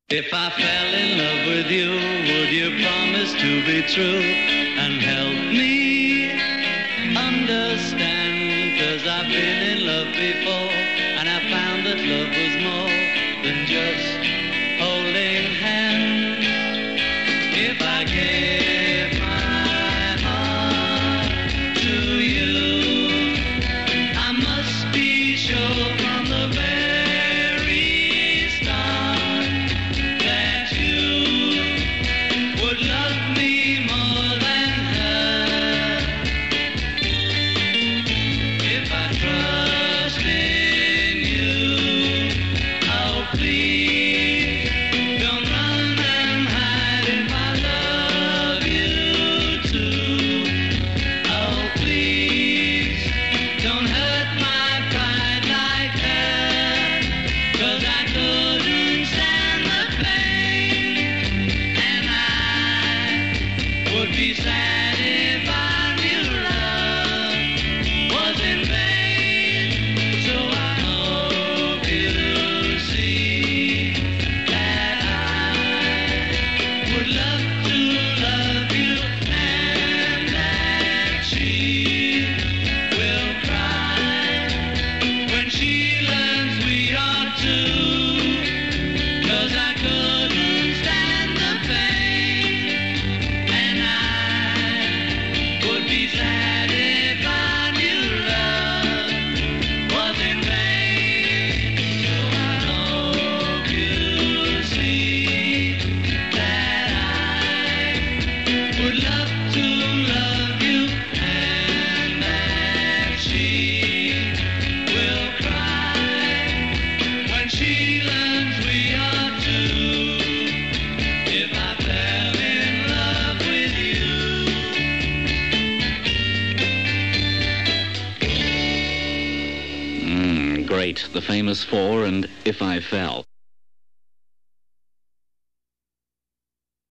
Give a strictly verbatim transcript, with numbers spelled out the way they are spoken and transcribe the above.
If I fell in love with you, would you promise to be true and help me understand? 'Cause I've been in love before and I found that love was more than just holding hands. If I gave my heart to you, I must be sure from the very start that you would love me more than her. If I trust in you, oh please don't run and hide. If I love you too, oh please don't hurt my pride like that. 'Cause I couldn't stand the pain, and I would be sad if I knew love was in vain. So I hope you see that I would love to love you, and that she will cry when she learns we are two. 'Cause I couldn't stand the pain, and I would be sad if I knew love was in vain. So I hope you see that I would love to love you, and that she will cry when she learns we are two. If I fell in love with you. Mm, great. The famous Four and If I Fell.